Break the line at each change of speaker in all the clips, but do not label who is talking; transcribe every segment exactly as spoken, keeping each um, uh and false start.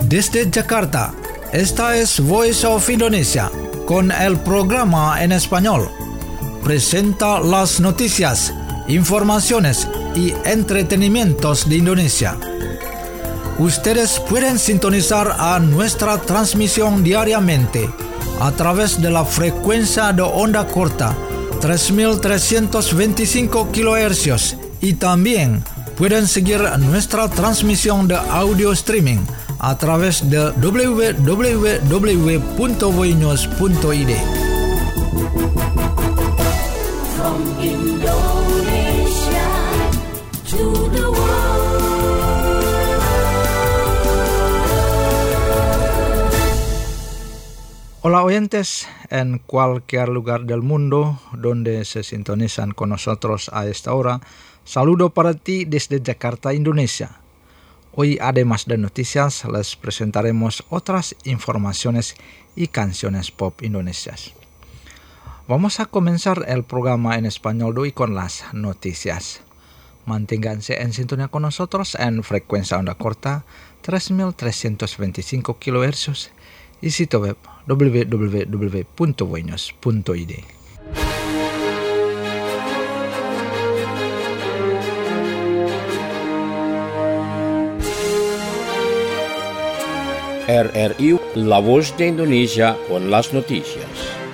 Desde Jakarta, esta es Voice of Indonesia, con el programa en español. Presenta las noticias, informaciones y entretenimientos de Indonesia. Ustedes pueden sintonizar a nuestra transmisión diariamente a través de la frecuencia de onda corta tres mil trescientos veinticinco kilohercios y también pueden seguir nuestra transmisión de audio streaming a través de doble u doble u doble u punto voinews punto i d.
From Indonesia to the world.
Hola oyentes en cualquier lugar del mundo donde se sintonizan con nosotros a esta hora. Saludo para ti desde Jakarta, Indonesia. Hoy, además de noticias, les presentaremos otras informaciones y canciones pop indonesias. Vamos a comenzar el programa en español de hoy con las noticias. Manténganse en sintonía con nosotros en frecuencia onda corta tres mil trescientos veinticinco kilohercios y sitio web doble u doble u doble u punto voinews punto i d.
R R I, La Voz de Indonesia, con las noticias.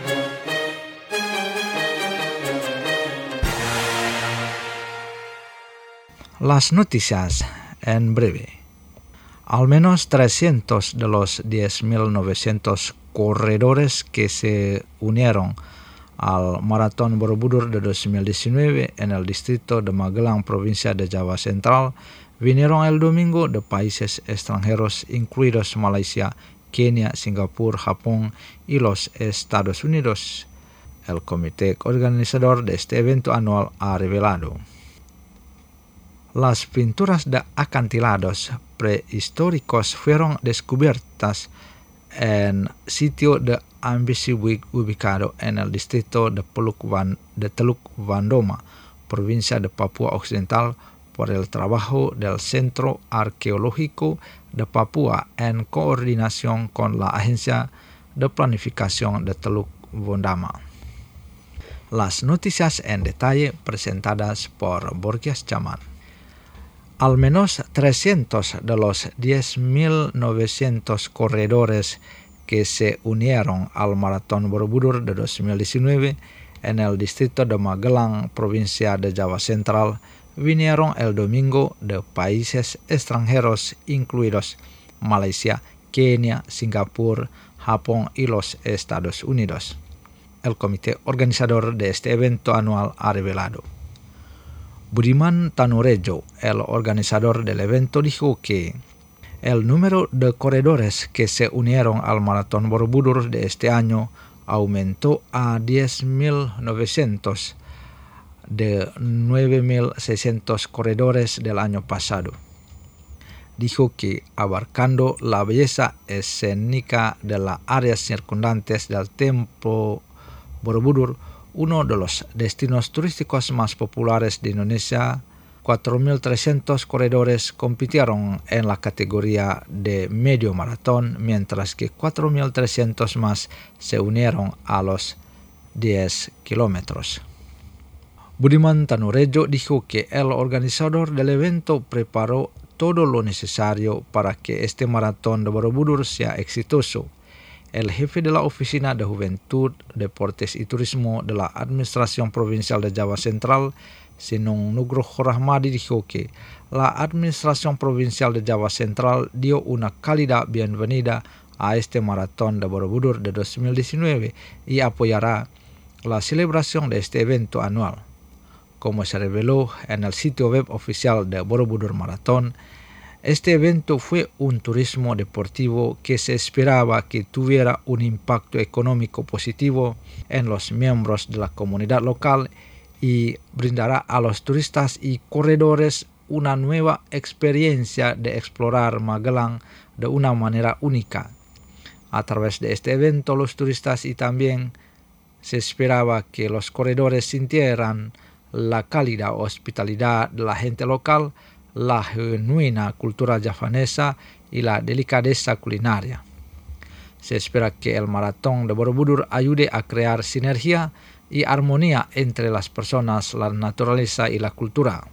Las noticias en breve. Al menos trescientos de los diez mil novecientos corredores que se unieron al Maratón Borobudur de dos mil diecinueve en el distrito de Magelang, provincia de Java Central, vinieron el domingo de países extranjeros incluidos Malaysia, Kenia, Singapur, Japón y los Estados Unidos. El comité organizador de este evento anual ha revelado. Las pinturas de acantilados prehistóricos fueron descubiertas en sitio de Ambisiwik ubicado en el distrito de, Peluk Van, de Teluk Vandoma, provincia de Papua Occidental, por el trabajo del Centro Arqueológico de Papua en coordinación con la Agencia de Planificación de Teluk Vandama. Las noticias en detalle presentadas por Borges Chaman. Al menos trescientos de los diez mil novecientos corredores que se unieron al Maratón Borobudur de dos mil diecinueve en el distrito de Magelang, provincia de Java Central, vinieron el domingo de países extranjeros incluidos Malaysia, Kenia, Singapur, Japón y los Estados Unidos. El comité organizador de este evento anual ha revelado. Budiman Tanurejo, el organizador del evento, dijo que el número de corredores que se unieron al Maratón Borobudur de este año aumentó a diez mil novecientos de nueve mil seiscientos corredores del año pasado. Dijo que abarcando la belleza escénica de las áreas circundantes del templo Borobudur, uno de los destinos turísticos más populares de Indonesia, cuatro mil trescientos corredores compitieron en la categoría de medio maratón, mientras que cuatro mil trescientos más se unieron a los diez kilómetros. Budiman Tanurejo dijo que el organizador del evento preparó todo lo necesario para que este maratón de Borobudur sea exitoso. El jefe de la Oficina de Juventud, Deportes y Turismo de la Administración Provincial de Java Central, Sinung Nugroho Rahmadi, dijo que la Administración Provincial de Java Central dio una cálida bienvenida a este maratón de Borobudur de dos mil diecinueve y apoyará la celebración de este evento anual. Como se reveló en el sitio web oficial de Borobudur Maratón, este evento fue un turismo deportivo que se esperaba que tuviera un impacto económico positivo en los miembros de la comunidad local y brindará a los turistas y corredores una nueva experiencia de explorar Magelang de una manera única. A través de este evento, los turistas y también se esperaba que los corredores sintieran la cálida hospitalidad de la gente local, la genuina cultura javanesa y la delicadeza culinaria. Se espera que el maratón de Borobudur ayude a crear sinergia y armonía entre las personas, la naturaleza y la cultura.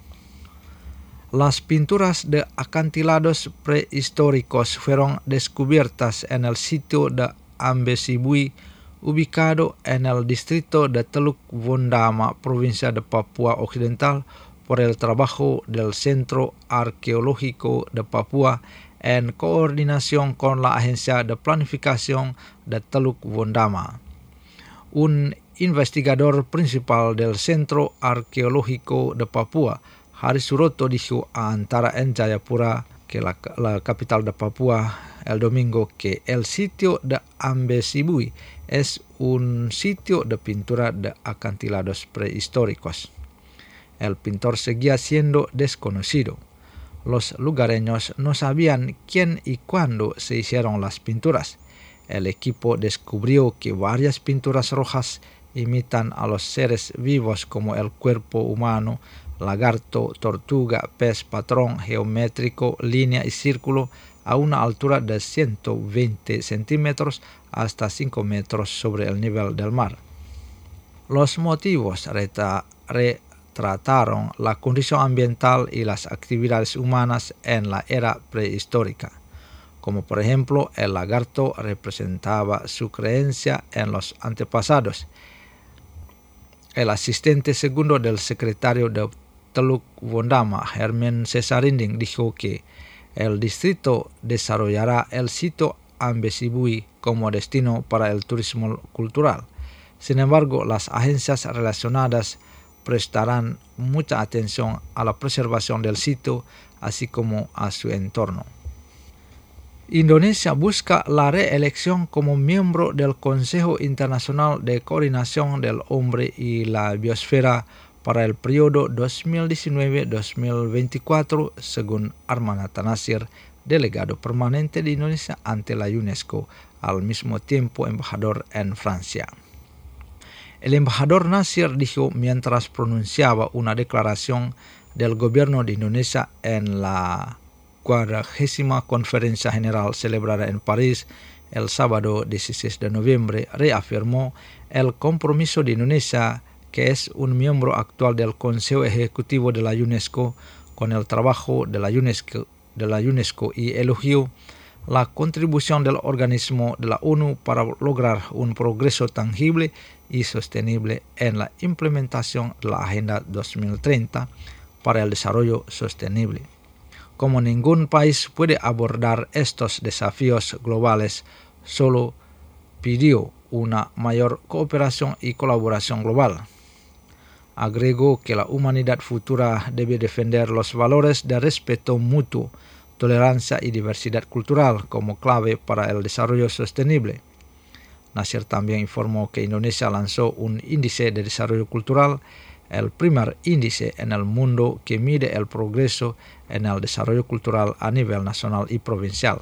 Las pinturas de acantilados prehistóricos fueron descubiertas en el sitio de Ambesibui, ubicado en el distrito de Teluk Wondama, provincia de Papua Occidental, por el trabajo del Centro Arqueológico de Papua en coordinación con la Agencia de Planificación de Teluk Wondama. Un investigador principal del Centro Arqueológico de Papua, Hari Suroto, dijo a Antara en Jayapura, que la, la capital de Papua, el domingo, que el sitio de Ambesibui es un sitio de pintura de acantilados prehistóricos. El pintor seguía siendo desconocido. Los lugareños no sabían quién y cuándo se hicieron las pinturas. El equipo descubrió que varias pinturas rojas imitan a los seres vivos como el cuerpo humano, lagarto, tortuga, pez, patrón geométrico, línea y círculo a una altura de ciento veinte centímetros hasta cinco metros sobre el nivel del mar. Los motivos reta, retrataron la condición ambiental y las actividades humanas en la era prehistórica, como por ejemplo el lagarto representaba su creencia en los antepasados. El asistente segundo del secretario de Teluk Wondama, Hermen Cesarinding, dijo que el distrito desarrollará el sitio Ambesibui como destino para el turismo cultural. Sin embargo, las agencias relacionadas prestarán mucha atención a la preservación del sitio, así como a su entorno. Indonesia busca la reelección como miembro del Consejo Internacional de Coordinación del Hombre y la Biosfera para el periodo dos mil diecinueve a dos mil veinticuatro, según Armanata Nasir, delegado permanente de Indonesia ante la UNESCO, al mismo tiempo embajador en Francia. El embajador Nasir dijo mientras pronunciaba una declaración del gobierno de Indonesia en la cuadragésima Conferencia General celebrada en París el sábado dieciséis de noviembre, reafirmó el compromiso de Indonesia, que es un miembro actual del Consejo Ejecutivo de la UNESCO, con el trabajo de la UNESCO, de la UNESCO y elogió la contribución del organismo de la ONU para lograr un progreso tangible y sostenible en la implementación de la Agenda dos mil treinta para el desarrollo sostenible. Como ningún país puede abordar estos desafíos globales, solo pidió una mayor cooperación y colaboración global. Agregó que la humanidad futura debe defender los valores de respeto mutuo, tolerancia y diversidad cultural como clave para el desarrollo sostenible. Nasir también informó que Indonesia lanzó un índice de desarrollo cultural, el primer índice en el mundo que mide el progreso en el desarrollo cultural a nivel nacional y provincial.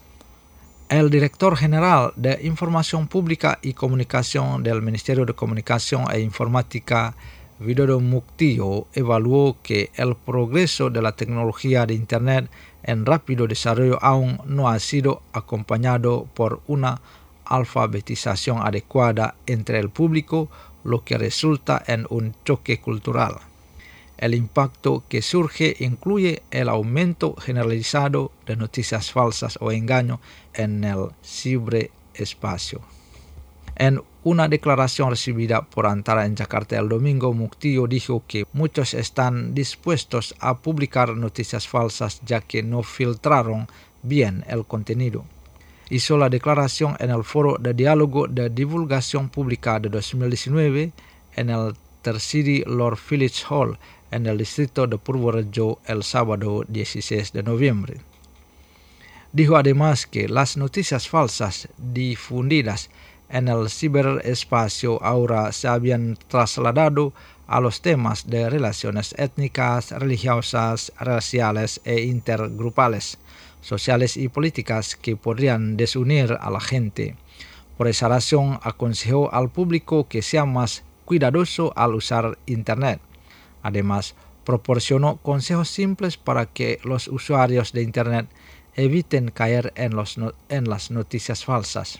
El director general de Información Pública y Comunicación del Ministerio de Comunicación e Informática, Widodo Muktio, evaluó que el progreso de la tecnología de Internet en rápido desarrollo aún no ha sido acompañado por una alfabetización adecuada entre el público, lo que resulta en un choque cultural. El impacto que surge incluye el aumento generalizado de noticias falsas o engaños en el ciberespacio. En una declaración recibida por Antara en Jakarta el domingo, Muktio dijo que muchos están dispuestos a publicar noticias falsas ya que no filtraron bien el contenido. Hizo la declaración en el Foro de Diálogo de Divulgación Pública de dos mil diecinueve en el Tercidi Lord Village Hall en el distrito de Purworejo el sábado dieciséis de noviembre. Dijo además que las noticias falsas difundidas en el ciberespacio ahora se habían trasladado a los temas de relaciones étnicas, religiosas, raciales e intergrupales, sociales y políticas que podrían desunir a la gente. Por esa razón, aconsejó al público que sea más cuidadoso al usar Internet. Además, proporcionó consejos simples para que los usuarios de Internet eviten caer en, los no- en las noticias falsas.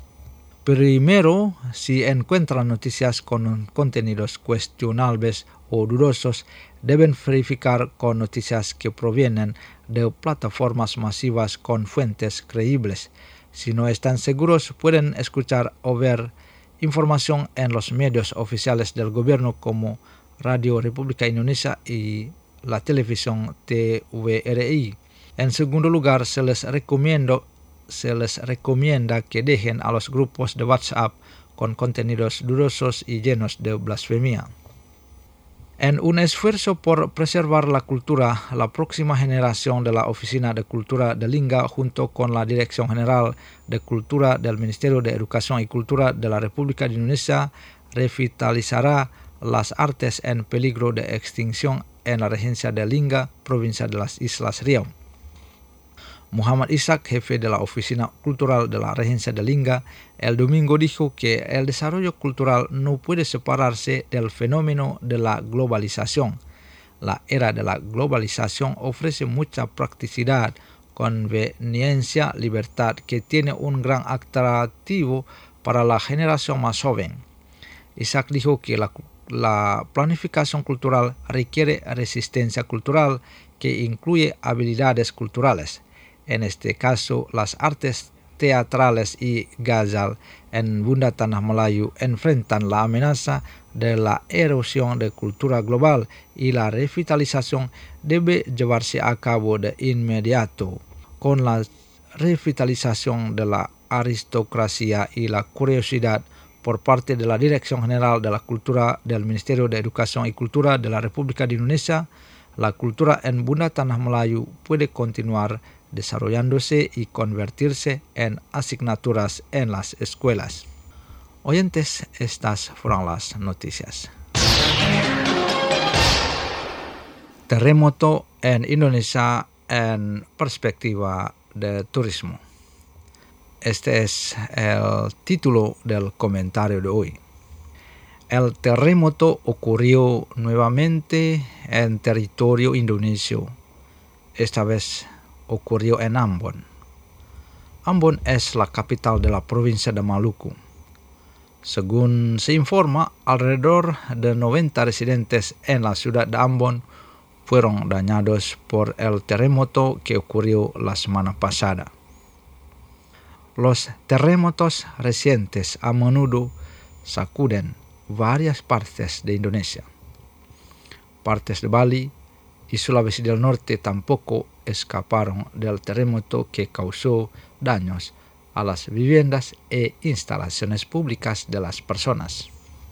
Primero, si encuentran noticias con contenidos cuestionables o dudosos, deben verificar con noticias que provienen de plataformas masivas con fuentes creíbles. Si no están seguros, pueden escuchar o ver información en los medios oficiales del gobierno como Radio República Indonesia y la televisión T V R I. En segundo lugar, se les recomienda, se les recomienda que dejen a los grupos de WhatsApp con contenidos dudosos y llenos de blasfemia. En un esfuerzo por preservar la cultura, la próxima generación de la Oficina de Cultura de Lingga, junto con la Dirección General de Cultura del Ministerio de Educación y Cultura de la República de Indonesia, revitalizará las artes en peligro de extinción en la regencia de Lingga, provincia de las Islas Riau. Muhammad Ishak, jefe de la Oficina Cultural de la Regencia de Lingga, el domingo dijo que el desarrollo cultural no puede separarse del fenómeno de la globalización. La era de la globalización ofrece mucha practicidad, conveniencia, libertad, que tiene un gran atractivo para la generación más joven. Ishak dijo que la, la planificación cultural requiere resistencia cultural que incluye habilidades culturales. En este caso, las artes teatrales y ghazal en Bunda Tanah Melayu enfrentan la amenaza de la erosión de cultura global y la revitalización debe llevarse a cabo de inmediato. Con la revitalización de la aristocracia y la curiosidad por parte de la Dirección General de la Cultura del Ministerio de Educación y Cultura de la República de Indonesia, la cultura en Bunda Tanah Melayu puede continuar desarrollándose y convertirse en asignaturas en las escuelas. Oyentes, estas fueron las noticias. Terremoto en Indonesia en perspectiva de turismo. Este es el título del comentario de hoy. El terremoto ocurrió nuevamente en territorio indonesio. Esta vez ocurrió en Ambon. Ambon es la capital de la provincia de Maluku. Según se informa, alrededor de noventa residentes en la ciudad de Ambon fueron dañados por el terremoto que ocurrió la semana pasada. Los terremotos recientes a menudo sacuden varias partes de Indonesia. Partes de Bali y Sulawesi del Norte tampoco escaparon del terremoto que causó daños a las viviendas e instalaciones públicas de las personas.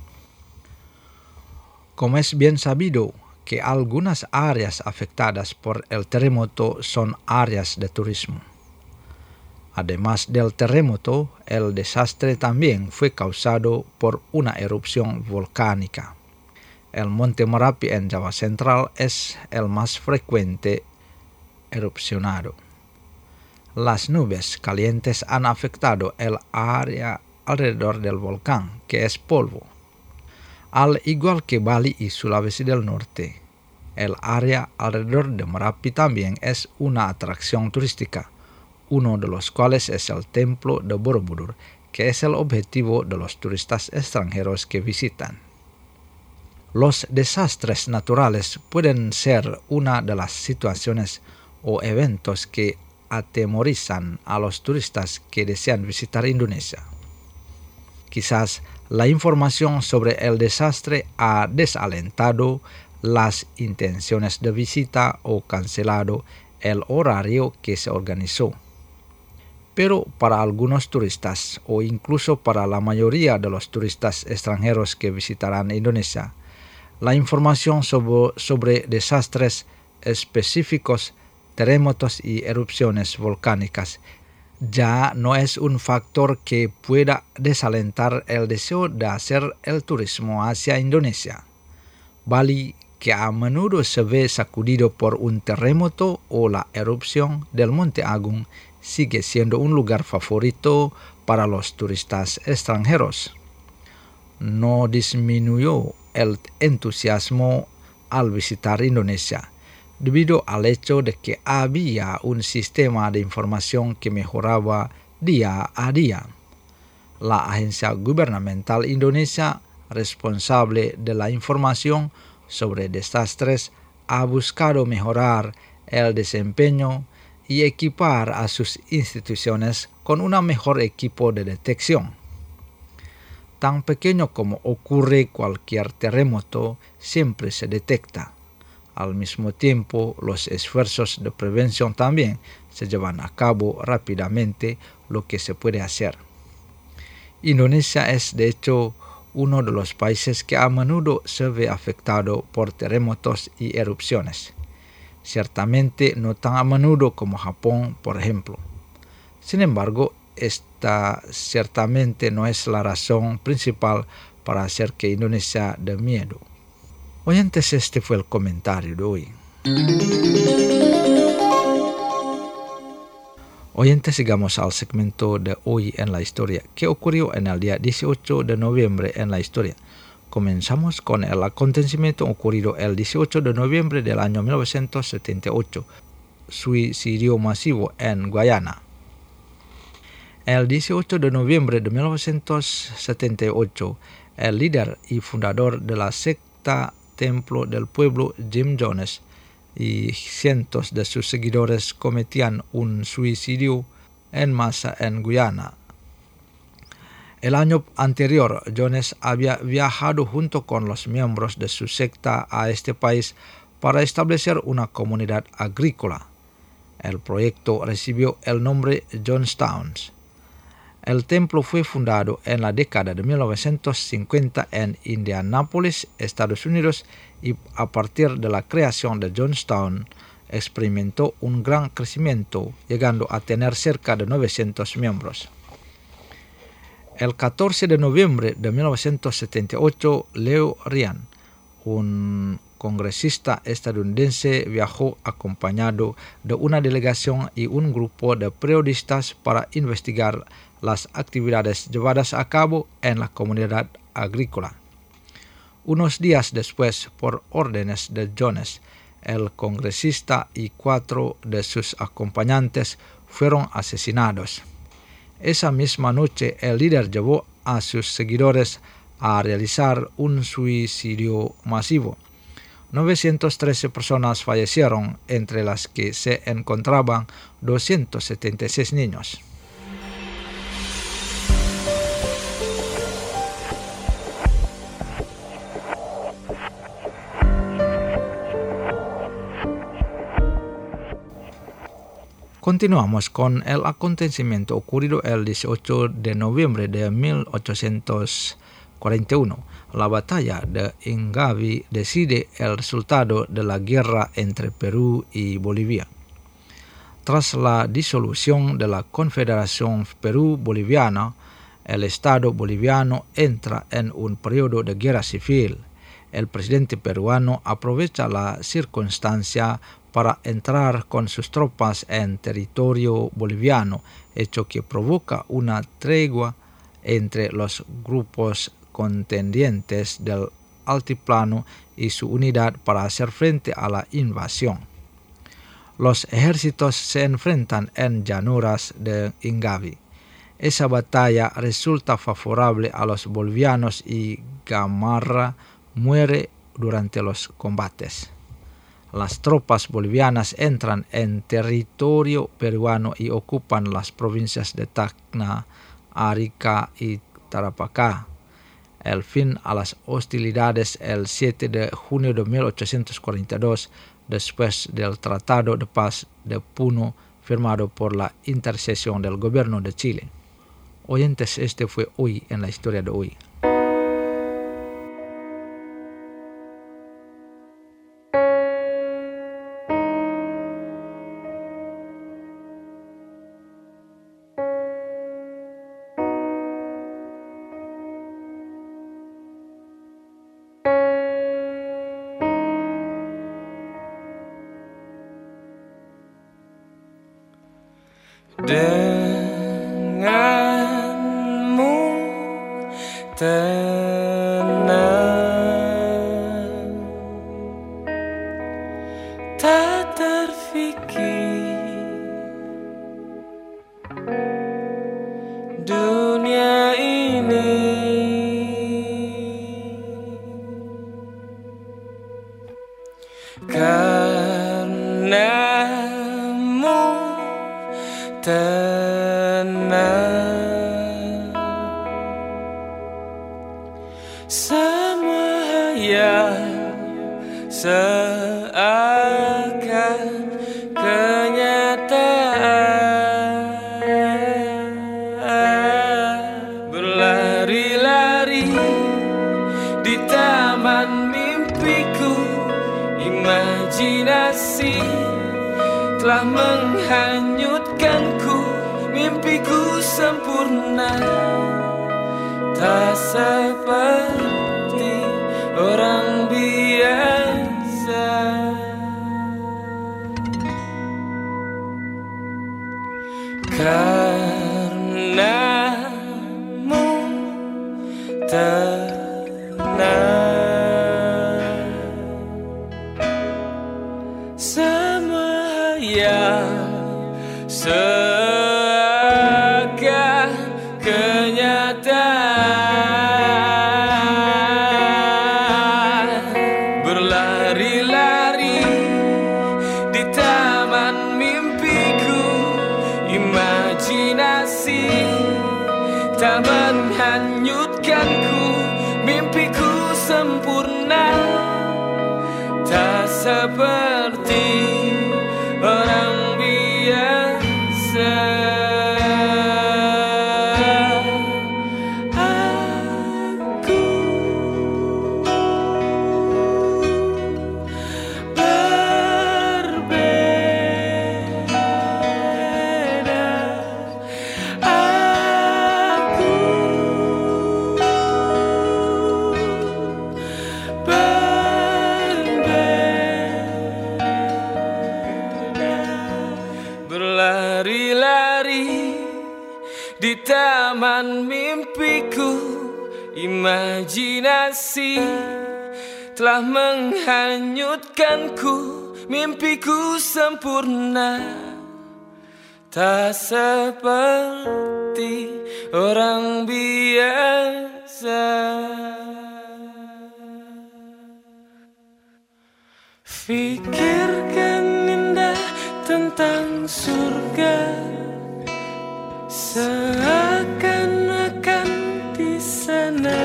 Como es bien sabido que algunas áreas afectadas por el terremoto son áreas de turismo. Además del terremoto, el desastre también fue causado por una erupción volcánica. El monte Merapi en Java Central es el más frecuente erupcionado. Las nubes calientes han afectado el área alrededor del volcán, que es polvo. Al igual que Bali y Sulawesi del Norte, el área alrededor de Merapi también es una atracción turística, uno de los cuales es el templo de Borobudur, que es el objetivo de los turistas extranjeros que visitan. Los desastres naturales pueden ser una de las situaciones o eventos que atemorizan a los turistas que desean visitar Indonesia. Quizás la información sobre el desastre ha desalentado las intenciones de visita o cancelado el horario que se organizó. Pero para algunos turistas, o incluso para la mayoría de los turistas extranjeros que visitarán Indonesia, la información sobre, sobre desastres específicos, terremotos y erupciones volcánicas ya no es un factor que pueda desalentar el deseo de hacer el turismo hacia Indonesia. Bali, que a menudo se ve sacudido por un terremoto o la erupción del Monte Agung, sigue siendo un lugar favorito para los turistas extranjeros. No disminuyó el entusiasmo al visitar Indonesia, debido al hecho de que había un sistema de información que mejoraba día a día. La agencia gubernamental Indonesia responsable de la información sobre desastres ha buscado mejorar el desempeño y equipar a sus instituciones con un mejor equipo de detección. Tan pequeño como ocurre cualquier terremoto, siempre se detecta. Al mismo tiempo, los esfuerzos de prevención también se llevan a cabo rápidamente, lo que se puede hacer. Indonesia es, de hecho, uno de los países que a menudo se ve afectado por terremotos y erupciones. Ciertamente no tan a menudo como Japón, por ejemplo. Sin embargo, esta ciertamente no es la razón principal para hacer que Indonesia dé miedo. Oyentes, este fue el comentario de hoy. Oyentes, sigamos al segmento de hoy en la historia. ¿Qué ocurrió en el día dieciocho de noviembre en la historia? Comenzamos con el acontecimiento ocurrido el dieciocho de noviembre del año mil novecientos setenta y ocho, suicidio masivo en Guyana. El dieciocho de noviembre de mil novecientos setenta y ocho, el líder y fundador de la secta Templo del Pueblo, Jim Jones, y cientos de sus seguidores cometían un suicidio en masa en Guyana. El año anterior, Jones había viajado junto con los miembros de su secta a este país para establecer una comunidad agrícola. El proyecto recibió el nombre Jonestown. El templo fue fundado en la década de mil novecientos cincuenta en Indianápolis, Estados Unidos, y a partir de la creación de Jonestown experimentó un gran crecimiento, llegando a tener cerca de novecientos miembros. El catorce de noviembre de mil novecientos setenta y ocho, Leo Ryan, un congresista estadounidense, viajó acompañado de una delegación y un grupo de periodistas para investigar las actividades llevadas a cabo en la comunidad agrícola. Unos días después, por órdenes de Jones, el congresista y cuatro de sus acompañantes fueron asesinados. Esa misma noche, el líder llevó a sus seguidores a realizar un suicidio masivo. novecientas trece personas fallecieron, entre las que se encontraban doscientos setenta y seis niños. Continuamos con el acontecimiento ocurrido el dieciocho de noviembre de mil ochocientos cuarenta y uno. La batalla de Ingavi decide el resultado de la guerra entre Perú y Bolivia. Tras la disolución de la Confederación Perú-Boliviana, el Estado boliviano entra en un periodo de guerra civil. El presidente peruano aprovecha la circunstancia para entrar con sus tropas en territorio boliviano, hecho que provoca una tregua entre los grupos contendientes del altiplano y su unidad para hacer frente a la invasión. Los ejércitos se enfrentan en llanuras de Ingavi. Esa batalla resulta favorable a los bolivianos y Gamarra muere durante los combates. Las tropas bolivianas entran en territorio peruano y ocupan las provincias de Tacna, Arica y Tarapacá. El fin a las hostilidades el siete de junio de mil ochocientos cuarenta y dos, después del Tratado de Paz de Puno, firmado por la intercesión del gobierno de Chile. Oyentes, este fue hoy en la historia de hoy.
Denganmu tenang tenang. Semua yang seakan kenyataan, berlari-lari di taman mimpiku, imajinasi telah menghanyutkanku, mimpiku sempurna, tak seperti orang biasa. Karenamu tenang, semua yang seakan kenyataan, berlari-lari di taman mimpiku, imajinasi tak menghanyutkanku, mimpiku sempurna, tak seperti orang biasa. Berlari-lari di taman mimpiku, imajinasi telah menghanyutkanku, mimpiku sempurna, tak seperti orang biasa. Fikirkan indah tentang surga, seakan-akan di sana,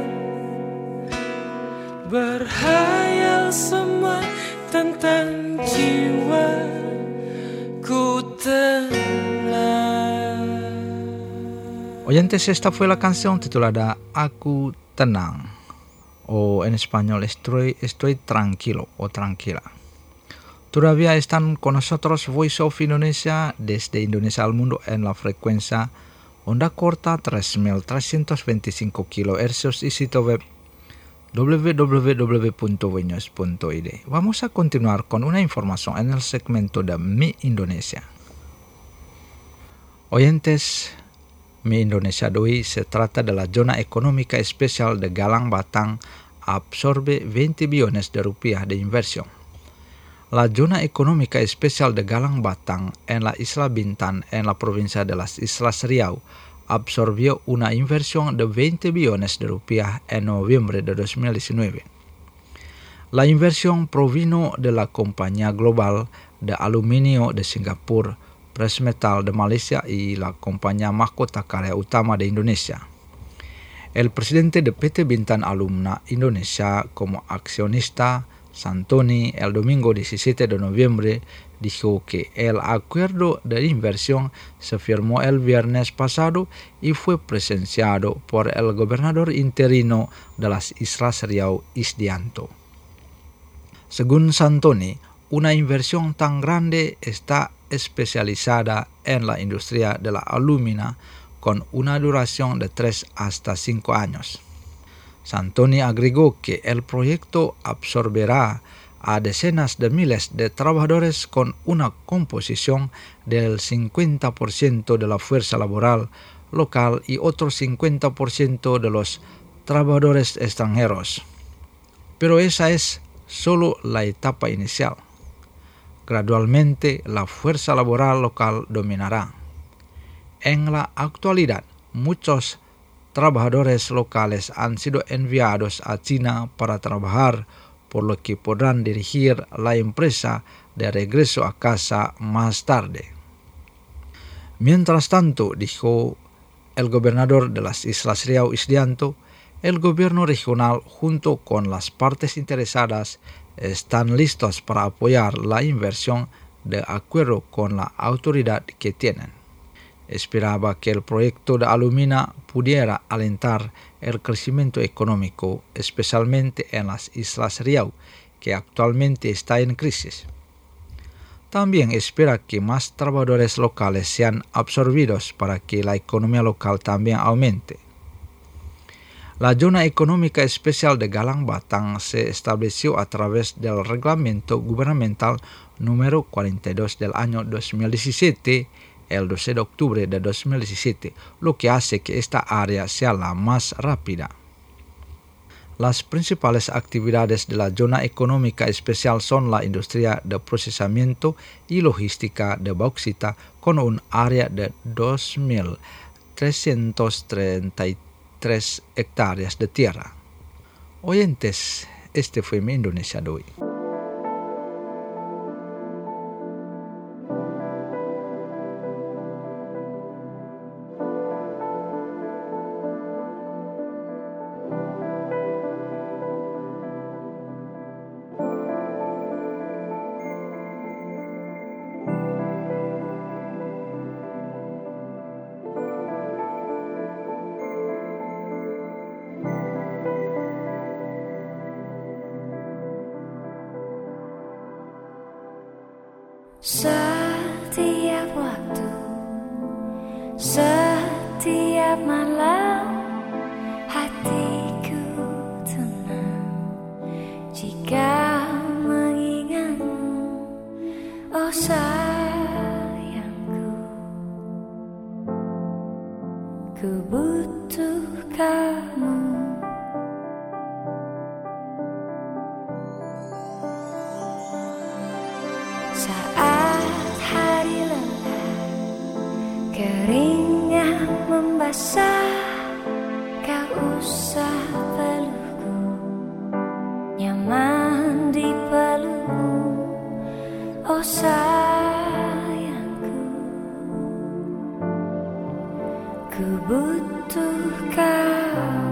berhayal semua tentang jiwa ku tenang.
Oyentes, esta fue la canción titulada Aku Tenang, o en español Estoy, estoy tranquilo o tranquila. Todavía están con nosotros Voice of Indonesia desde Indonesia al mundo en la frecuencia onda corta tres mil trescientos veinticinco kilohercios y sitio web doble u doble u doble u punto voinews punto i d. Vamos a continuar con una información en el segmento de Mi Indonesia. Oyentes, Mi Indonesia de hoy se trata de la zona económica especial de Galang Batang, absorbe veinte billones de rupiah de inversión. La zona económica especial de Galang Batang en la isla Bintan en la provincia de las Islas Riau absorbió una inversión de veinte billones de rupiah en noviembre de dos mil diecinueve. La inversión provino de la compañía global de aluminio de Singapura, Presmetal de Malaysia y la compañía mahkota karya utama de Indonesia. El presidente de P T Bintan Alumna Indonesia como accionista, Santoni, el domingo diecisiete de noviembre, dijo que el acuerdo de inversión se firmó el viernes pasado y fue presenciado por el gobernador interino de las Islas Riau, Isdianto. Según Santoni, una inversión tan grande está especializada en la industria de la alumina con una duración de tres hasta cinco años. Santoni agregó que el proyecto absorberá a decenas de miles de trabajadores con una composición del cincuenta por ciento de la fuerza laboral local y otro cincuenta por ciento de los trabajadores extranjeros. Pero esa es solo la etapa inicial. Gradualmente la fuerza laboral local dominará. En la actualidad, muchos trabajadores locales han sido enviados a China para trabajar, por lo que podrán dirigir la empresa de regreso a casa más tarde. Mientras tanto, dijo el gobernador de las Islas Riau, Isdianto, el gobierno regional junto con las partes interesadas están listos para apoyar la inversión de acuerdo con la autoridad que tienen. Esperaba que el proyecto de Alumina pudiera alentar el crecimiento económico, especialmente en las Islas Riau, que actualmente está en crisis. También espera que más trabajadores locales sean absorbidos para que la economía local también aumente. La Zona Económica Especial de Galang Batang se estableció a través del Reglamento Gubernamental número cuarenta y dos del año dos mil diecisiete, el doce de octubre de dos mil diecisiete, lo que hace que esta área sea la más rápida. Las principales actividades de la Zona Económica Especial son la industria de procesamiento y logística de bauxita con un área de dos mil trescientas treinta y tres hectáreas de tierra. Oyentes, este fue mi Indonesia de hoy.
Setiap waktu, setiap malam, hatiku tenang jika mengingatmu, oh sayangku. Ku butuh kamu. Saat hari lelah, keringat membasah, kau usah pelukku, nyaman di pelukmu, oh sayangku. Ku butuh kamu.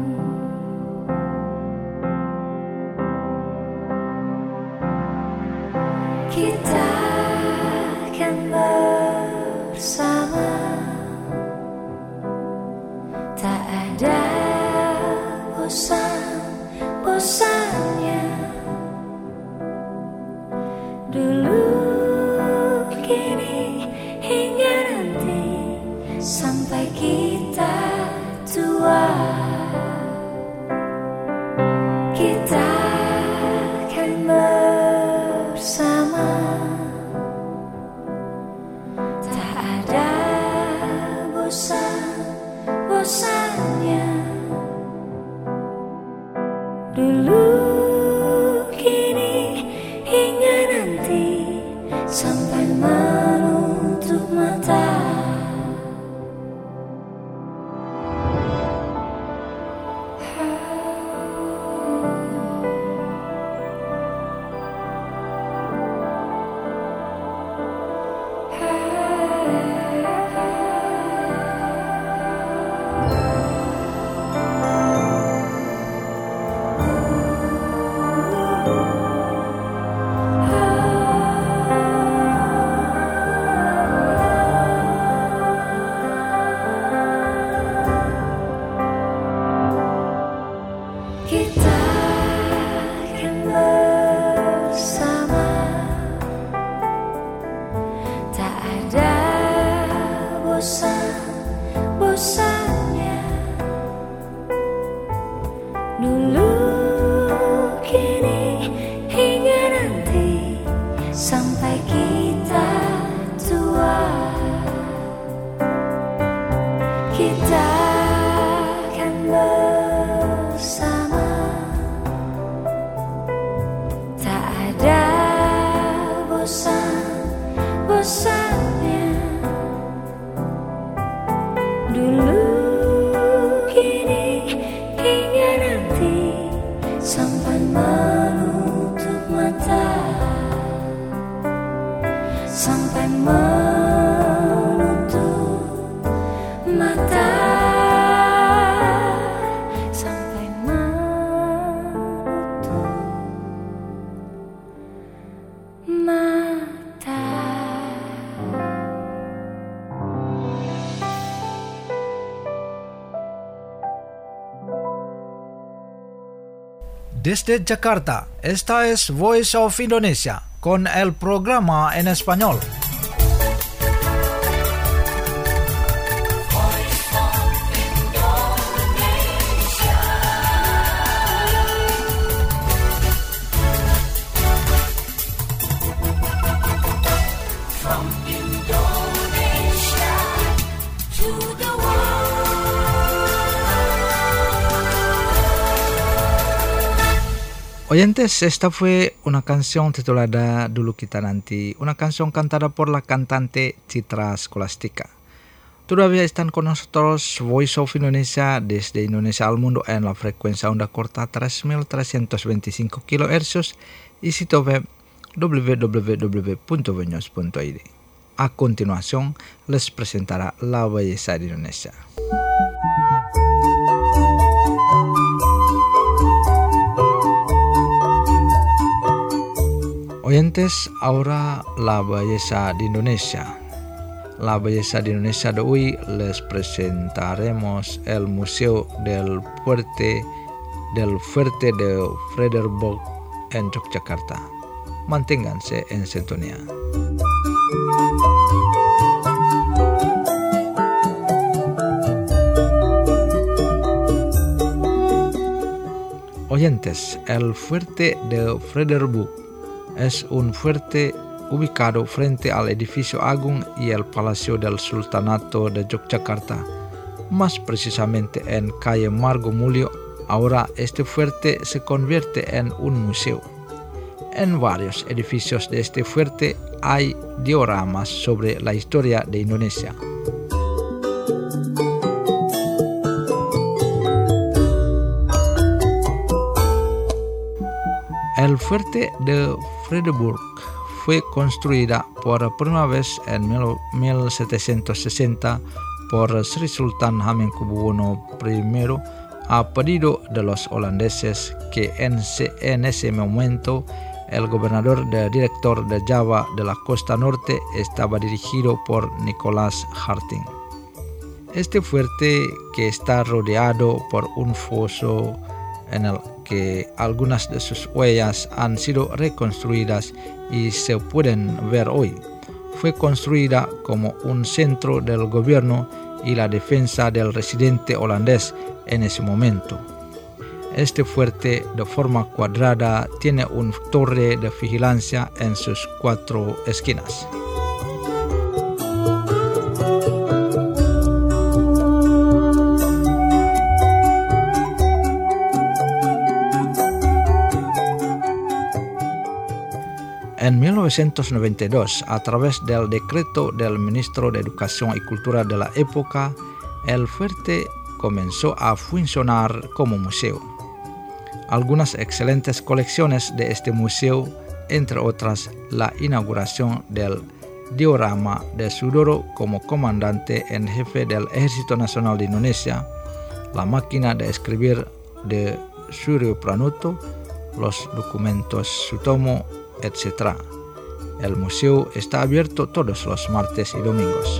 Kita akan bersama, tak ada bosan-bosannya. Dulu, kini, hingga nanti, sampai kita tua. Kita akan bersama, tak ada bosan-bosannya. Dulu, kini, hingga nanti, sampai menutup mata. Kita akan bersama, tak ada bosan-bosannya. Dulu, kini, hingga nanti, sampai kita tua. Kita akan bersama,
Desde Jakarta, esta es Voice of Indonesia con el programa en español. Oyentes, esta fue una canción titulada Dulu Kita Nanti, una canción cantada por la cantante Citra Scholastica. Todavía están con nosotros Voice of Indonesia desde Indonesia al mundo en la frecuencia onda corta tres mil trescientos veinticinco kilohercios y sitio web w w w punto veños punto i d. A continuación les presentará La Belleza de Indonesia. Oyentes, ahora La Belleza de Indonesia. La Belleza de Indonesia de hoy les presentaremos el Museo del Fuerte del Fuerte de Frederik en Yogyakarta. Manténganse en sintonía. Oyentes, el Fuerte de Frederik es un fuerte ubicado frente al edificio Agung y el Palacio del Sultanato de Yogyakarta, más precisamente en calle Margo Mulyo. Ahora este fuerte se convierte en un museo. En varios edificios de este fuerte hay dioramas sobre la historia de Indonesia. El fuerte de Frederik fue construida por primera vez en mil setecientos sesenta por Sri Sultan Hamengkubuwono I a pedido de los holandeses, que en, en ese momento el gobernador de director de Java de la costa norte estaba dirigido por Nicholas Harting. Este fuerte, que está rodeado por un foso en el que algunas de sus huellas han sido reconstruidas y se pueden ver hoy, fue construida como un centro del gobierno y la defensa del residente holandés en ese momento. Este fuerte, de forma cuadrada, tiene una torre de vigilancia en sus cuatro esquinas. En mil novecientos noventa y dos, a través del decreto del ministro de Educación y Cultura de la época, el fuerte comenzó a funcionar como museo. Algunas excelentes colecciones de este museo, entre otras la inauguración del diorama de Sudoro como comandante en jefe del Ejército Nacional de Indonesia, la máquina de escribir de Suryo Pranoto, los documentos Sutomo, etcétera. El museo está abierto todos los martes y domingos.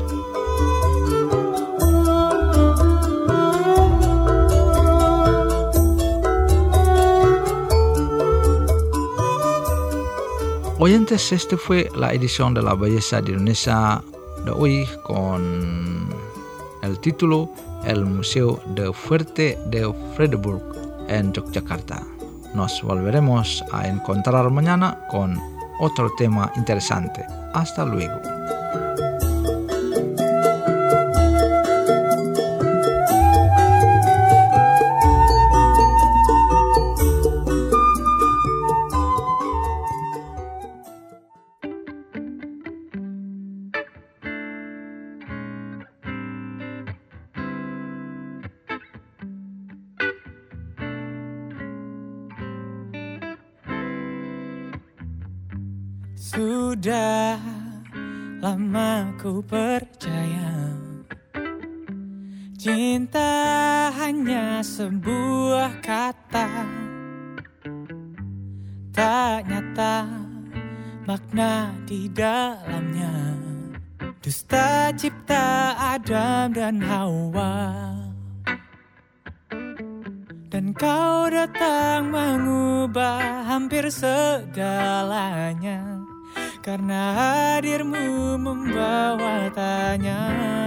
Oyentes, este fue la edición de La Belleza de Indonesia de hoy con el título El Museo del Fuerte de Frederik en Yogyakarta. Nos volveremos a encontrar mañana con otro tema interesante. Hasta luego.
Sudah lama ku percaya cinta hanya sebuah kata, tak nyata makna di dalamnya. Dusta cipta Adam dan Hawa, dan kau datang menguji mengubah hampir segalanya, karena hadirmu membawa tanya.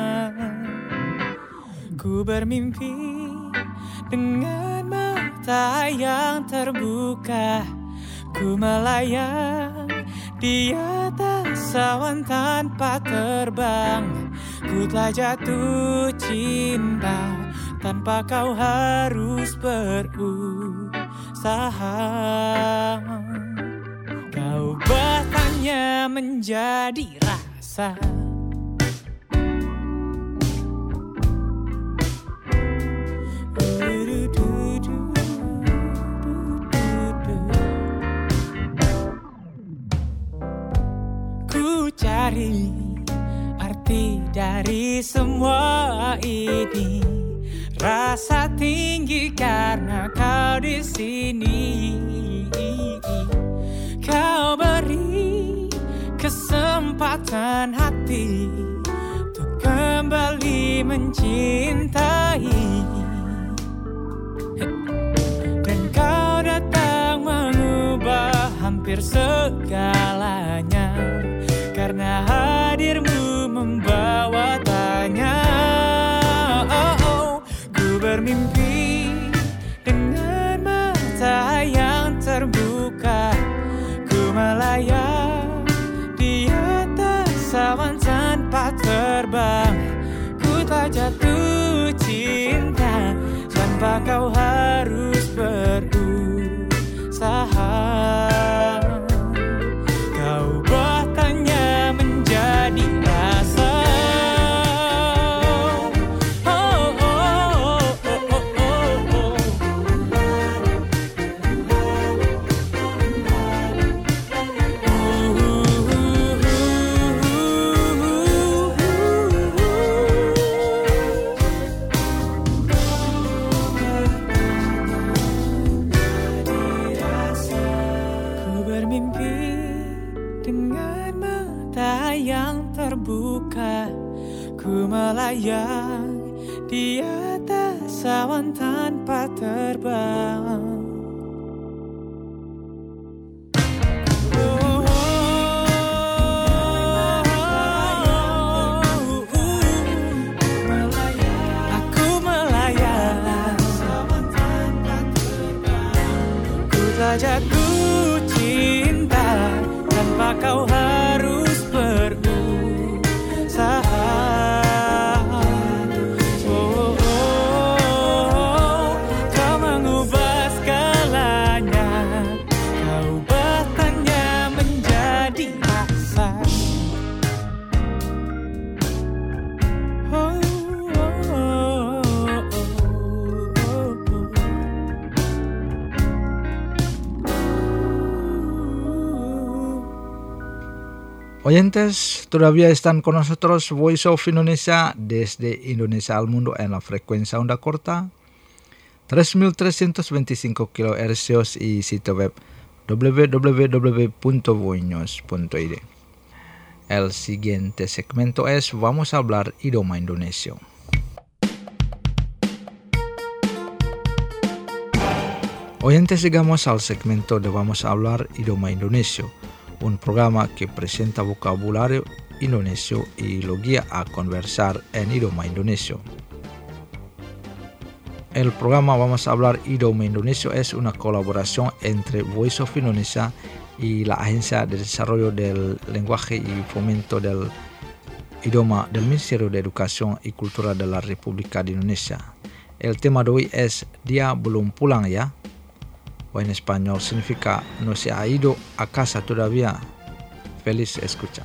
Ku bermimpi dengan mata yang terbuka, ku melayang di atas awan tanpa terbang. Ku telah jatuh cinta tanpa kau harus berusaha. Kau buatnya menjadi rasa. Ku cari arti dari semua ini, rasa tinggi karena kau di sini. Kau beri kesempatan hati untuk kembali mencintai, dan kau datang mengubah hampir segalanya, karena hadirmu membawa tanya. Oh, oh. Ku bermimpi dengan mata yang terbuka, ku melayang di atas awan tanpa terbang. Ku tak jatuh cinta tanpa kau harus berusaha. Kau buatnya menjadi rasa. Oh, oh, oh, oh, oh, oh. Ku bermimpi dengan mata yang terbuka, ku melayang di atas awan tanpa terbang. Aku melayang, ku tak jatuh cinta tanpa kau harus berusaha. Oh, oh, oh. Kau mengubah segalanya, kau buatnya menjadi rasa. Oh, oh, oh, oh, oh.
Oyentes, todavía están con nosotros Voice of Indonesia desde Indonesia al mundo en la frecuencia onda corta tres mil trescientos veinticinco kilohercios y sitio web w w w punto voiños punto i d. El siguiente segmento es Vamos a hablar idioma Indonesio. Oyentes, llegamos al segmento de Vamos a hablar idioma Indonesio, un programa que presenta vocabulario indonesio y lo guía a conversar en idioma indonesio. El programa Vamos a hablar idioma Indonesio es una colaboración entre Voice of Indonesia y la Agencia de Desarrollo del Lenguaje y Fomento del Idioma del Ministerio de Educación y Cultura de la República de Indonesia. El tema de hoy es Dia belum pulang ya, o en español significa no se ha ido a casa todavía. Feliz escucha.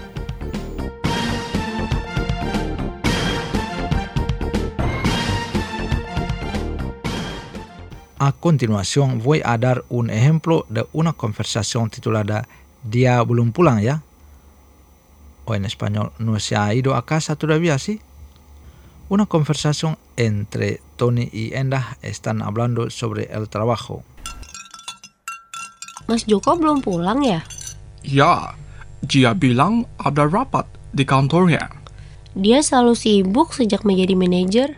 A continuación voy a dar un ejemplo de una conversación titulada Dia belum pulang ya, o en español no se ha ido a casa todavía, ¿sí? Una conversación entre Tony y Endah están hablando sobre el trabajo.
Mas Joko belum pulang ya?
Ya, dia bilang ada rapat di kantornya.
Dia selalu sibuk sejak menjadi manajer.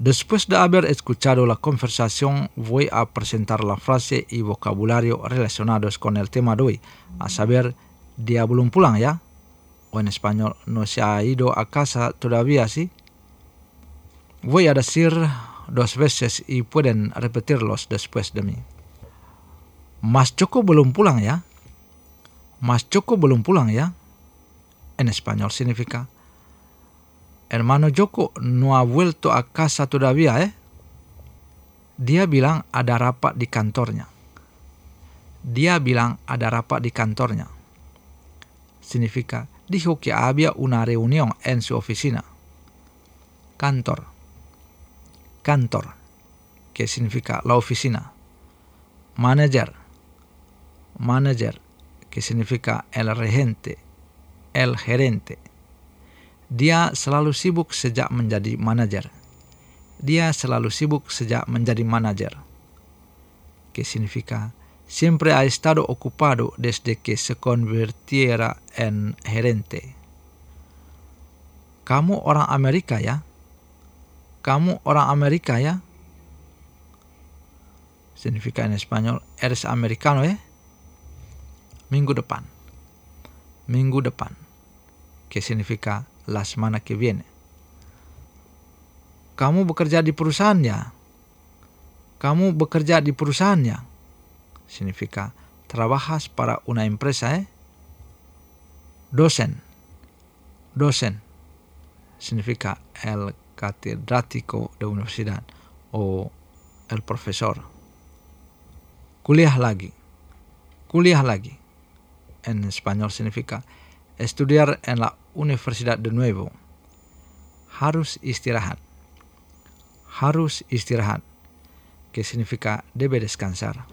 Después de haber escuchado la conversación, voy a presentar la frase y vocabulario relacionados con el tema de hoy, a saber, dia belum pulang ya, o en español, no se ha ido a casa todavía, ¿sí? Voy a decir dos veces y pueden repetirlos después de mí. Mas Joko belum pulang ya. Mas Joko belum pulang ya. En español significa, hermano Joko no ha vuelto a casa todavía, ¿eh? Dia bilang ada rapat di kantornya. Dia bilang ada rapat di kantornya. Significa, dijo que había una reunión en su oficina. Kantor. Kantor, que significa la oficina. Manager. Manager, que significa el regente, el gerente. Dia selalu sibuk sejak menjadi manajer. Dia selalu sibuk sejak menjadi manajer. Que significa, siempre ha estado ocupado desde que se convirtiera en gerente. Kamu orang Amerika ya? Kamu orang Amerika ya? Significa en español, eres americano eh? Minggu depan. Minggu depan. Que significa la semana que viene. Kamu bekerja di perusahaannya. Kamu bekerja di perusahaannya. Significa, trabajas para una empresa, ¿eh? Dosen. Dosen. Significa el catedrático de universidad o el profesor. Kuliah lagi. Kuliah lagi. En español significa estudiar en la universidad de nuevo. Harus istirahat. Harus istirahat. Que significa debe descansar.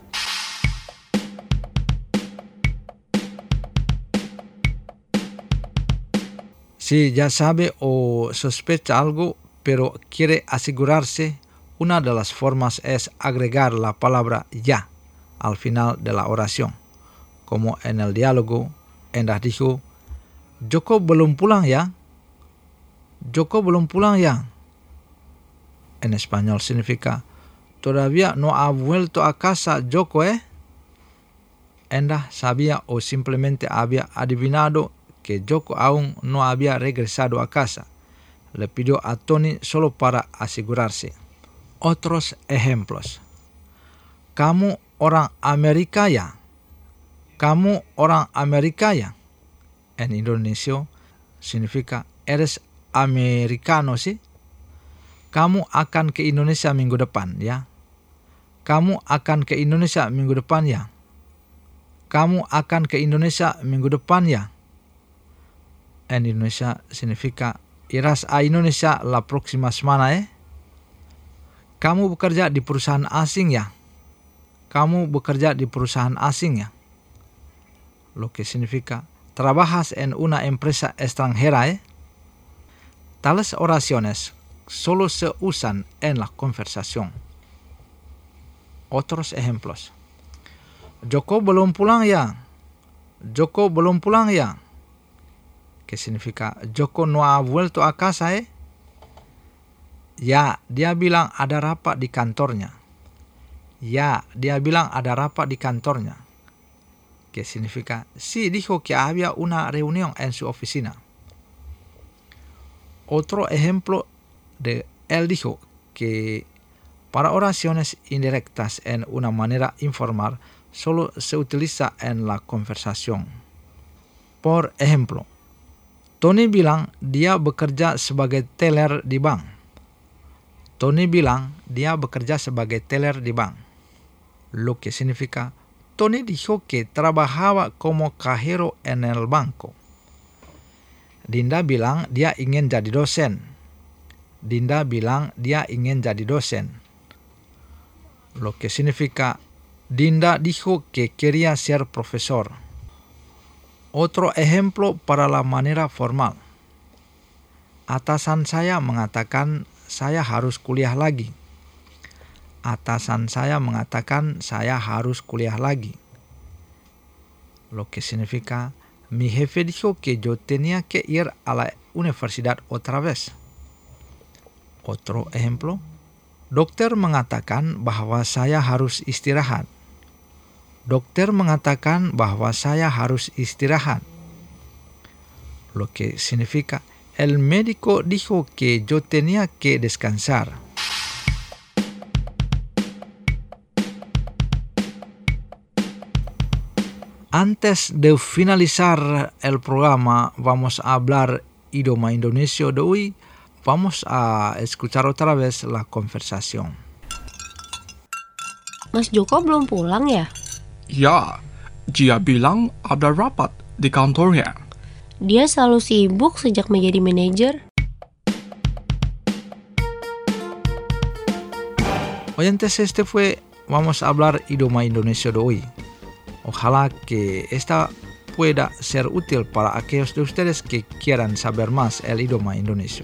Si ya sabe o sospecha algo, pero quiere asegurarse, una de las formas es agregar la palabra ya al final de la oración. Como en el diálogo, Endah dijo, Joko belum pulang ya. Joko belum pulang ya. En español significa, todavía no ha vuelto a casa Joko, ¿eh? Endah sabía o simplemente había adivinado que Joko aún no había regresado a casa. Le pidió a Tony solo para asegurarse. Otros ejemplos. Kamu orang Amerika ya. Kamu orang Amerika ya. En Indonesia significa eres americano, ¿sí? Kamu akan ke Indonesia minggu depan, ya. Kamu akan ke Indonesia minggu depan, ya. Kamu akan ke Indonesia minggu depan, ya. En Indonesia significa irás a Indonesia la próxima semana, ¿eh? Kamu bekerja di perusahaan asing, ya. Kamu bekerja di perusahaan asing, ya. Lo que significa trabajas en una empresa extranjera, ¿eh? Tales oraciones solo se usan en la conversación. Otros ejemplos. Joko belum pulang ya. Joko belum pulang ya. Que significa Joko no ha vuelto a casa, ¿eh? Ya, dia bilang ada rapat di kantornya. Ya, dia bilang ada rapat di kantornya. Que significa, sí, dijo que había una reunión en su oficina. Otro ejemplo de él dijo que para oraciones indirectas en una manera informal solo se utiliza en la conversación. Por ejemplo, Tony bilang dia bekerja sebagai teller di bank. Tony bilang dia bekerja sebagai teller di bank. Lo que significa, Tony dijo que trabajaba como cajero en el banco. Dinda bilang dia ingin jadi dosen. Dinda bilang dia ingin jadi dosen. Lo que significa, Dinda dijo que quería ser profesor. Otro ejemplo para la manera formal. Atasan saya mengatakan saya harus kuliah lagi. Atasan saya mengatakan saya harus kuliah lagi. Lo que significa, mi jefe dijo que yo tenía que ir a la universidad otra vez. Otro ejemplo. Dokter mengatakan bahwa saya harus istirahat. Dokter mengatakan bahwa saya harus istirahat. Lo que significa, el médico dijo que yo tenía que descansar. Antes de finalizar el programa, vamos a hablar idioma Indonesia de hoy. Vamos a escuchar otra vez la conversación.
Mas Joko belum pulang ya?
Ya, dia bilang ada rapat di kantornya.
Dia selalu sibuk sejak menjadi manajer.
Oyentes, este fue Vamos a hablar idioma Indonesia de hoy. Ojalá que esta pueda ser útil para aquellos de ustedes que quieran saber más el idioma indonesio.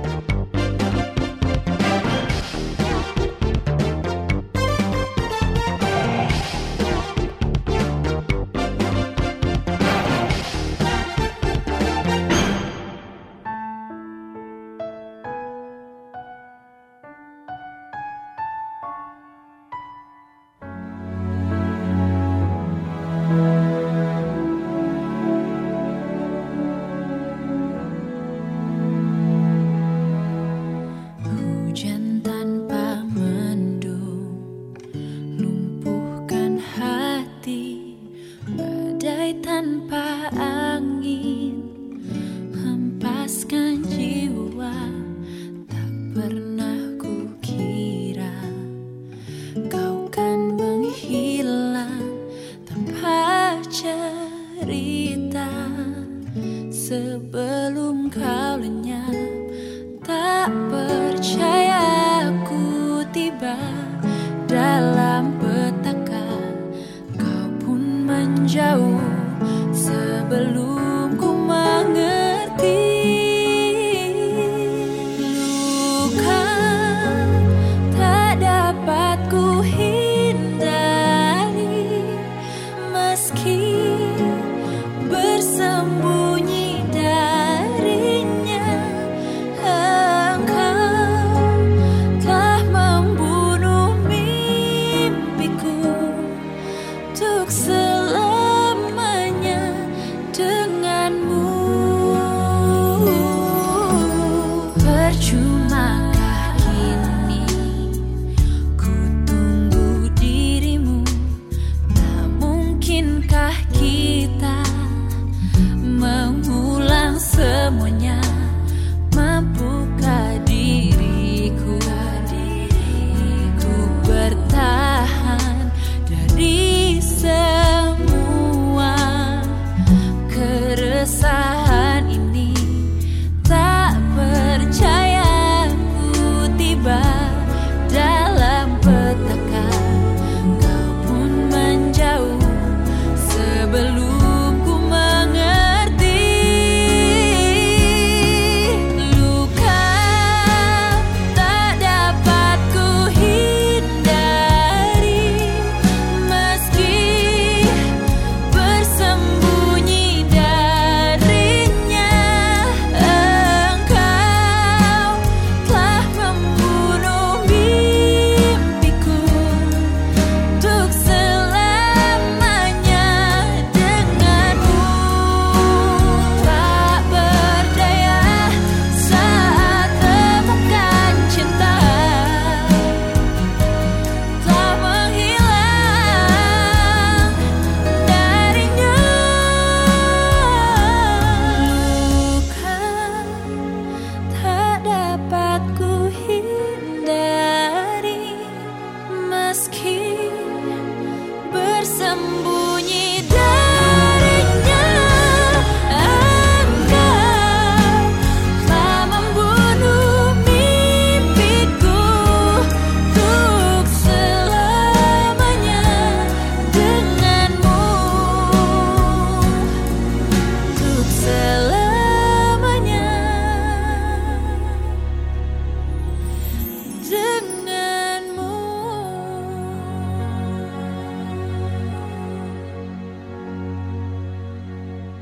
Sebelum kau lenyap, tak percaya ku tiba dalam petaka. Kau pun menjauh sebelum ku mengerti. Luka tak dapat ku hindari, meski bersembunyi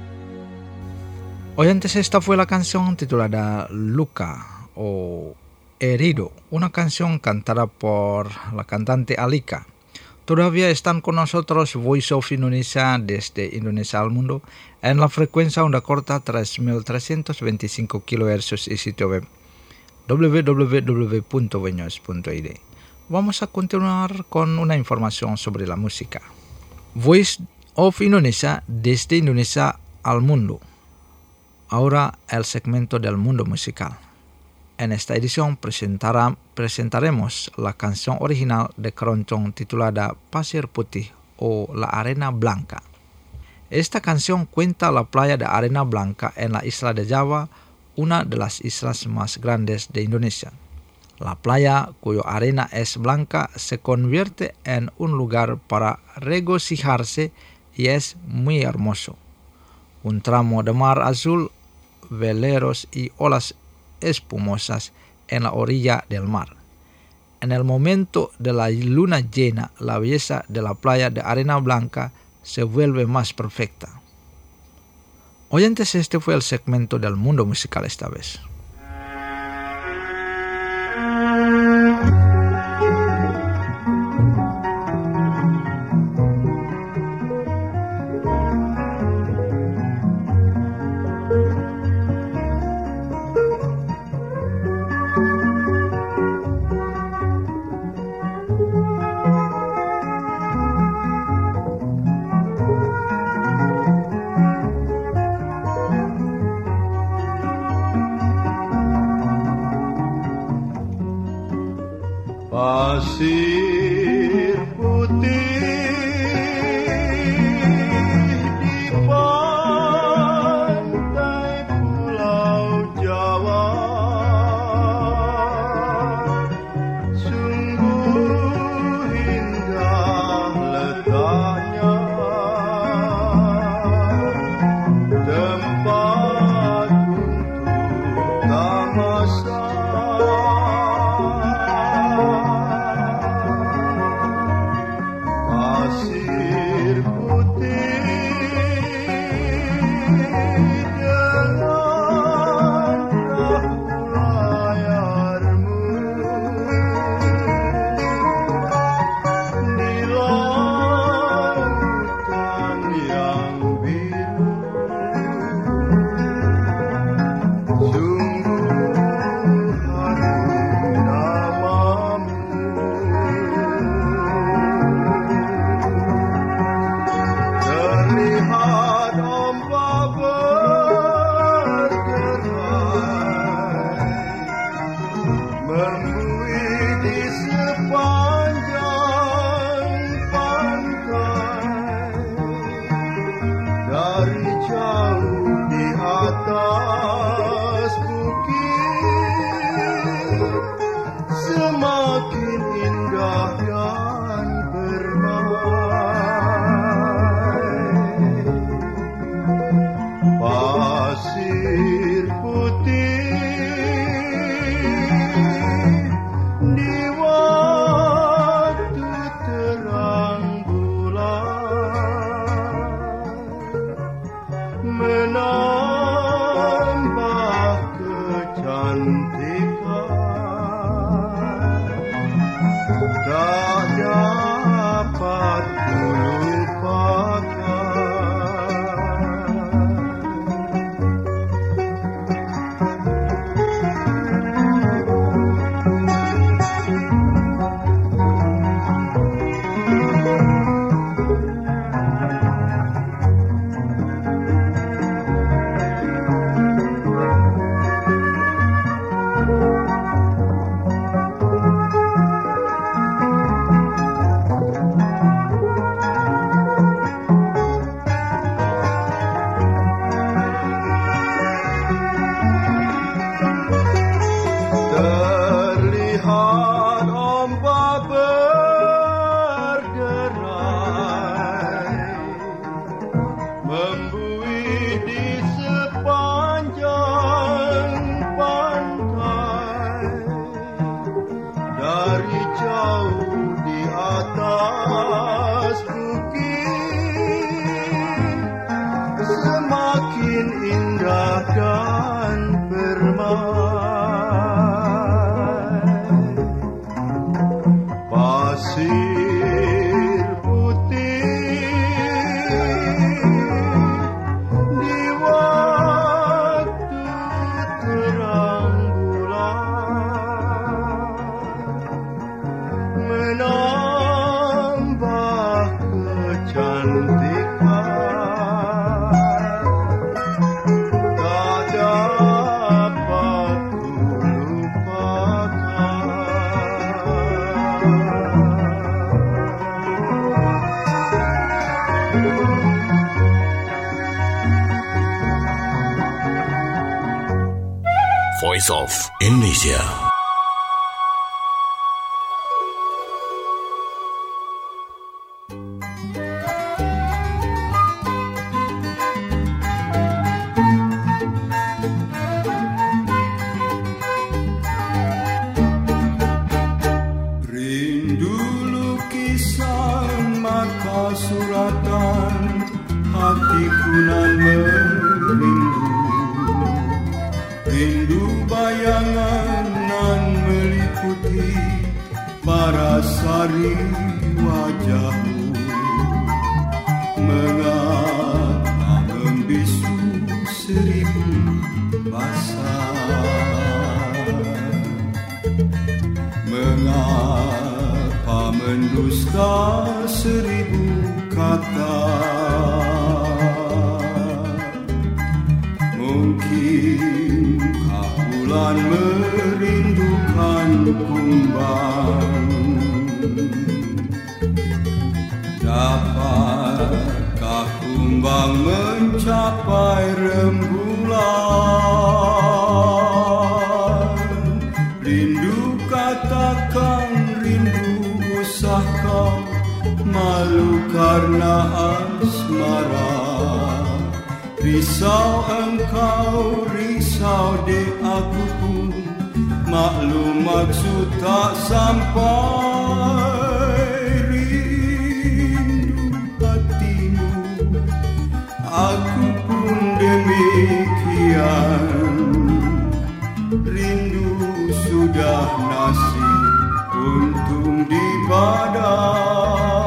Oyentes, esta fue la canción titulada Luka o Herido, una canción cantada por la cantante Alika. Todavía están con nosotros Voice of Indonesia desde Indonesia al mundo en la frecuencia onda corta tres mil trescientos veinticinco kilohertz y sitio web w w w punto veños punto i d. Vamos a continuar con una información sobre la música. Voice of Indonesia desde Indonesia al mundo. Ahora el segmento del mundo musical. En esta edición presentará, presentaremos la canción original de Keroncong titulada Pasir Putih o La Arena Blanca. Esta canción cuenta la playa de Arena Blanca en la isla de Java, una de las islas más grandes de Indonesia. La playa, cuyo arena es blanca, se convierte en un lugar para regocijarse y es muy hermoso. Un tramo de mar azul, veleros y olas espumosas en la orilla del mar. En el momento de la luna llena, la belleza de la playa de Arena Blanca se vuelve más perfecta. Oyentes, este fue el segmento del mundo musical esta vez.
Pasir putih di pantai Pulau Jawa, sungguh indah letaknya, tempat untuk tamasya. Pasir putih dengan perahu layarmu di lautan yang biru, sungguh harum namamu. Terlihat ombak bergerai membuih di sepanjang pantai. Dari jauh di atas bukit, semakin indah dan permai. Pasir putih di waktu terang bulan menambah kecantikan
Voice of Indonesia.
Rindu lukisan mata suratan, hatiku nan merindu. Rindu bayangan nan meliputi parasari wajahmu. Mengapa membisu seribu bahasa? Mengapa mendusta seribu kata? Mungkinkah bulan merindukan kumbang? Dapatkah kumbang mencapai rembulan? Rindu katakan rindu, usah kau malu karena asmara. Risau engkau, risau dek aku pun, maklum maksud tak sampai. Rindu hatimu, aku pun demikian. Rindu sudah nasib untung di badan.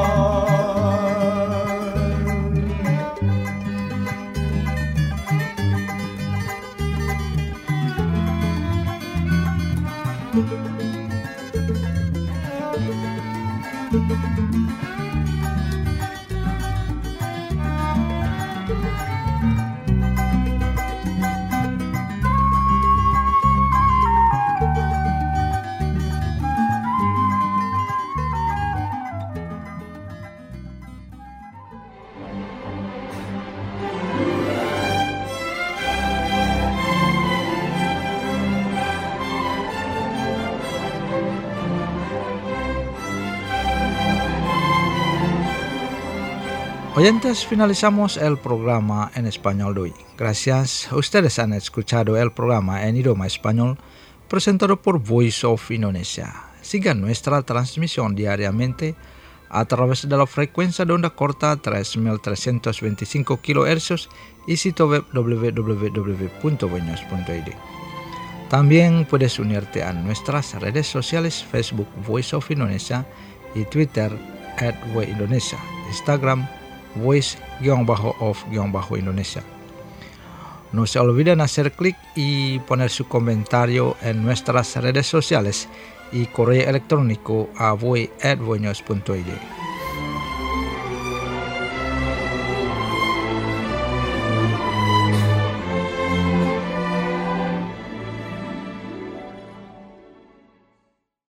Oyentes, finalizamos el programa en español de hoy. Gracias, ustedes han escuchado el programa en idioma español presentado por Voice of Indonesia. Sigan nuestra transmisión diariamente a través de la frecuencia de onda corta tres mil trescientos veinticinco kilohercios y sitio web w w w punto voinos punto i d. También puedes unirte a nuestras redes sociales Facebook Voice of Indonesia y Twitter at Voice Indonesia, Instagram Voice-of-Indonesia. No se olviden hacer clic y poner su comentario en nuestras redes sociales y correo electrónico a voice at voinos punto i d.